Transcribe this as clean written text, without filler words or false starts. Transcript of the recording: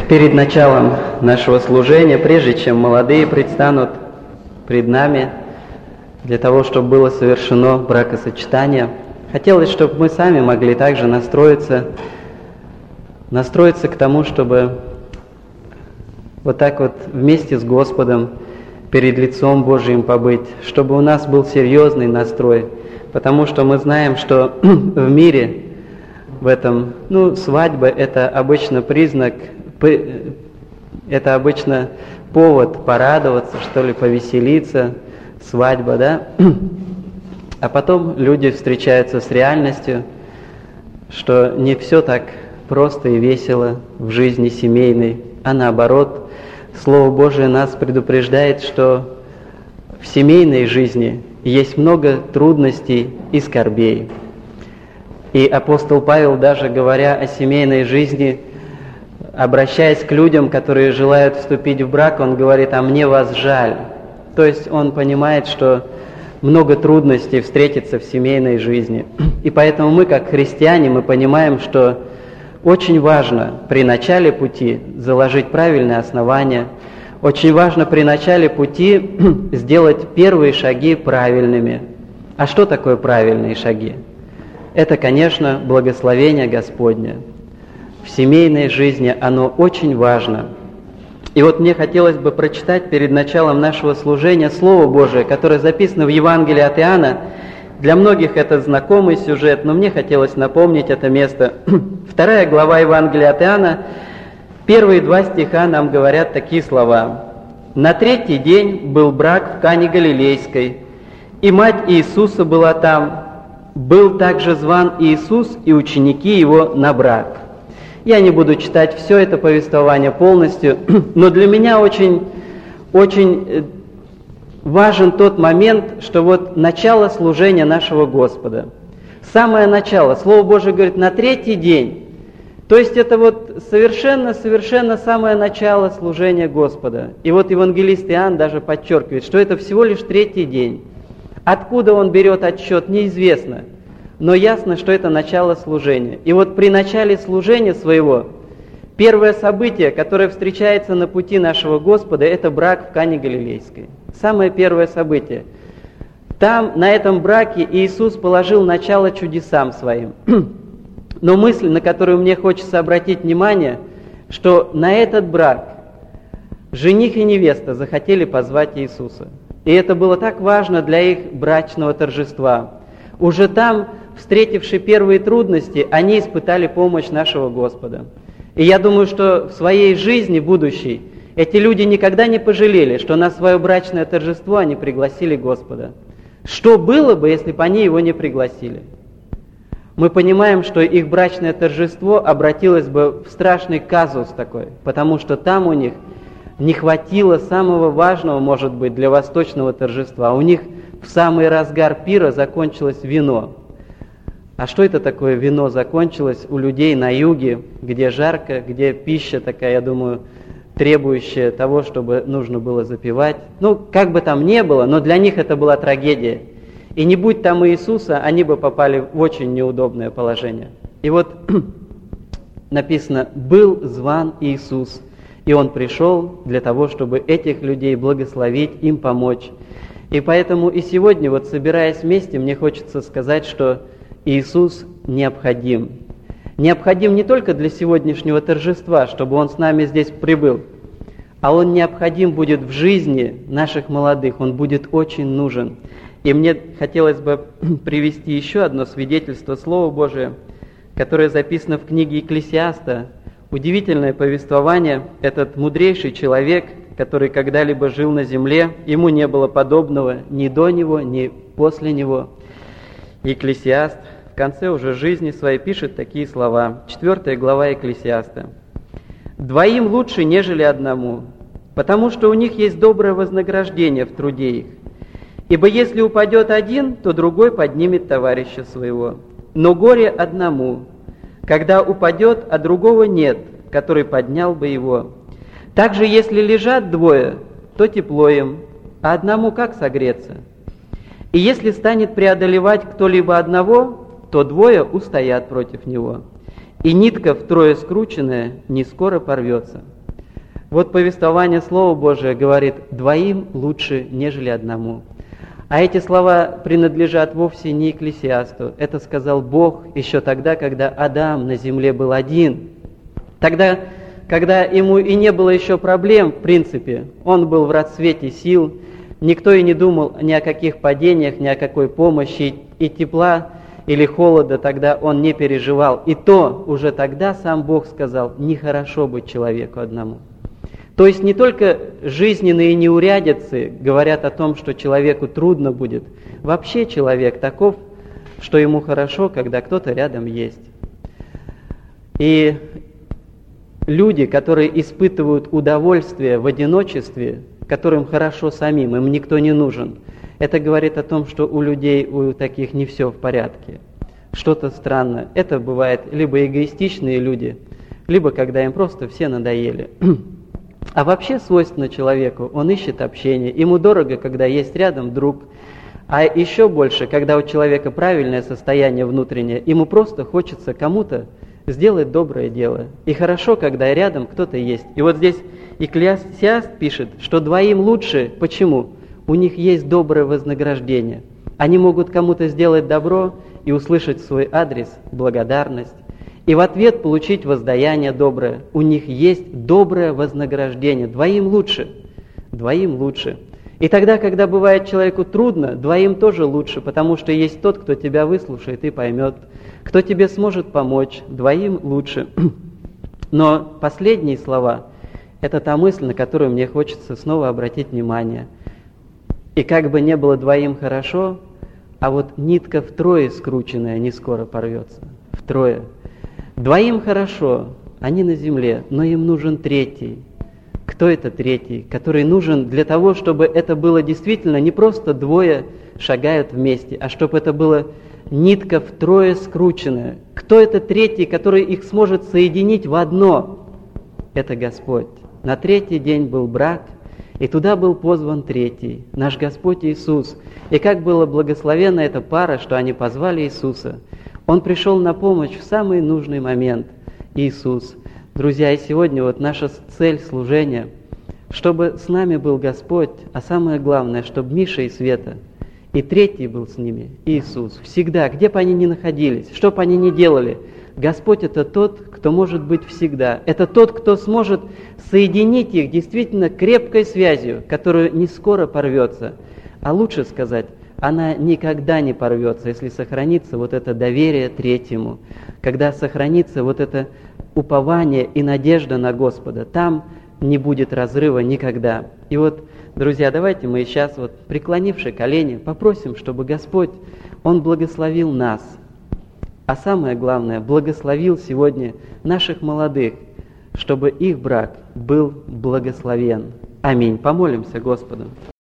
Перед началом нашего служения, прежде чем молодые предстанут пред нами для того, чтобы было совершено бракосочетание, хотелось, чтобы мы сами могли также настроиться к тому, чтобы вот так вот вместе с Господом перед лицом Божиим побыть, чтобы у нас был серьезный настрой, потому что мы знаем, что в мире в этом, свадьба — это обычно признак, это обычно повод порадоваться, что ли, повеселиться, свадьба, да? А потом люди встречаются с реальностью, что не все так просто и весело в жизни семейной, а наоборот, Слово Божие нас предупреждает, что в семейной жизни есть много трудностей и скорбей. И апостол Павел, даже говоря о семейной жизни, обращаясь к людям, которые желают вступить в брак, он говорит: «А мне вас жаль». То есть он понимает, что много трудностей встретится в семейной жизни. И поэтому мы, как христиане, мы понимаем, что очень важно при начале пути заложить правильные основания, очень важно при начале пути сделать первые шаги правильными. А что такое правильные шаги? Это, конечно, благословение Господне. В семейной жизни оно очень важно. И вот мне хотелось бы прочитать перед началом нашего служения Слово Божие, которое записано в Евангелии от Иоанна. Для многих это знакомый сюжет, но мне хотелось напомнить это место. 2 глава Евангелия от Иоанна, первые 2 стиха нам говорят такие слова. «На 3-й день был брак в Кане Галилейской, и мать Иисуса была там. Был также зван Иисус и ученики его на брак». Я не буду читать все это повествование полностью, но для меня очень важен тот момент, что вот начало служения нашего Господа. Самое начало. Слово Божие говорит, на 3-й день. То есть это вот совершенно самое начало служения Господа. И вот евангелист Иоанн даже подчеркивает, что это всего лишь 3-й день. Откуда он берет отсчет, неизвестно. Но ясно, что это начало служения. И вот при начале служения своего, первое событие, которое встречается на пути нашего Господа, это брак в Кане Галилейской. Самое первое событие. Там, на этом браке, Иисус положил начало чудесам своим. Но мысль, на которую мне хочется обратить внимание, что на этот брак жених и невеста захотели позвать Иисуса. И это было так важно для их брачного торжества. Уже там, встретивши первые трудности, они испытали помощь нашего Господа. И я думаю, что в своей жизни будущей эти люди никогда не пожалели, что на свое брачное торжество они пригласили Господа. Что было бы, если бы они его не пригласили? Мы понимаем, что их брачное торжество обратилось бы в страшный казус такой, потому что там у них не хватило самого важного, может быть, для восточного торжества. У них в самый разгар пира закончилось вино. А что это такое вино закончилось у людей на юге, где жарко, где пища такая, я думаю, требующая того, чтобы нужно было запивать? Как бы там ни было, но для них это была трагедия. И не будь там Иисуса, они бы попали в очень неудобное положение. И вот написано, был зван Иисус, и Он пришел для того, чтобы этих людей благословить, им помочь. И поэтому и сегодня, вот собираясь вместе, мне хочется сказать, что Иисус необходим. Необходим не только для сегодняшнего торжества, чтобы Он с нами здесь прибыл, а Он необходим будет в жизни наших молодых, Он будет очень нужен. И мне хотелось бы привести еще одно свидетельство Слова Божия, которое записано в книге Екклесиаста. Удивительное повествование. Этот мудрейший человек, который когда-либо жил на земле, ему не было подобного ни до него, ни после него. Екклесиаст в конце уже жизни своей пишет такие слова. 4 глава Екклесиаста. «Двоим лучше, нежели одному, потому что у них есть доброе вознаграждение в труде их. Ибо если упадет один, то другой поднимет товарища своего. Но горе одному, когда упадет, а другого нет, который поднял бы его. Также если лежат двое, то тепло им, а одному как согреться? И если станет преодолевать кто-либо одного, то двое устоят против него. И нитка втрое скрученная не скоро порвется». Вот повествование Слова Божия говорит: «Двоим лучше, нежели одному». А эти слова принадлежат вовсе не Екклесиасту. Это сказал Бог еще тогда, когда Адам на земле был один. Тогда, когда ему и не было еще проблем, в принципе, он был в расцвете сил, никто и не думал ни о каких падениях, ни о какой помощи, и тепла или холода тогда он не переживал. И то уже тогда сам Бог сказал: нехорошо быть человеку одному. То есть не только жизненные неурядицы говорят о том, что человеку трудно будет. Вообще человек таков, что ему хорошо, когда кто-то рядом есть. И люди, которые испытывают удовольствие в одиночестве, которым хорошо самим, им никто не нужен, это говорит о том, что у людей, у таких не все в порядке. Что-то странно. Это бывает либо эгоистичные люди, либо когда им просто все надоели. А вообще свойственно человеку, он ищет общение, ему дорого, когда есть рядом друг, а еще больше, когда у человека правильное состояние внутреннее, ему просто хочется кому-то сделать доброе дело. И хорошо, когда рядом кто-то есть. И вот здесь Екклесиаст пишет, что двоим лучше. Почему? У них есть доброе вознаграждение. Они могут кому-то сделать добро и услышать в свой адрес благодарность. И в ответ получить воздаяние доброе. У них есть доброе вознаграждение. Двоим лучше. Двоим лучше. И тогда, когда бывает человеку трудно, двоим тоже лучше, потому что есть тот, кто тебя выслушает и поймет, кто тебе сможет помочь. Двоим лучше. Но последние слова – это та мысль, на которую мне хочется снова обратить внимание. И как бы не было двоим хорошо, а вот нитка втрое скрученная не скоро порвется. Втрое. Двоим хорошо, они на земле, но им нужен третий. Кто это третий? Который нужен для того, чтобы это было действительно не просто двое шагают вместе, а чтобы это было нитка втрое скрученная. Кто это третий, который их сможет соединить в одно? Это Господь. На третий день был брак, и туда был позван третий, наш Господь Иисус. И как была благословенна эта пара, что они позвали Иисуса. Он пришел на помощь в самый нужный момент. Иисус. Друзья, и сегодня вот наша цель служения, чтобы с нами был Господь, а самое главное, чтобы Миша и Света, и третий был с ними, Иисус. Всегда, где бы они ни находились, что бы они ни делали, Господь – это тот, кто может быть всегда. Это тот, кто сможет соединить их действительно крепкой связью, которая не скоро порвется. А лучше сказать, она никогда не порвется, если сохранится вот это доверие третьему, когда сохранится вот это упование и надежда на Господа. Там не будет разрыва никогда. И вот, друзья, давайте мы сейчас, вот, преклонивши колени, попросим, чтобы Господь, Он благословил нас. А самое главное, благословил сегодня наших молодых, чтобы их брак был благословен. Аминь. Помолимся Господу.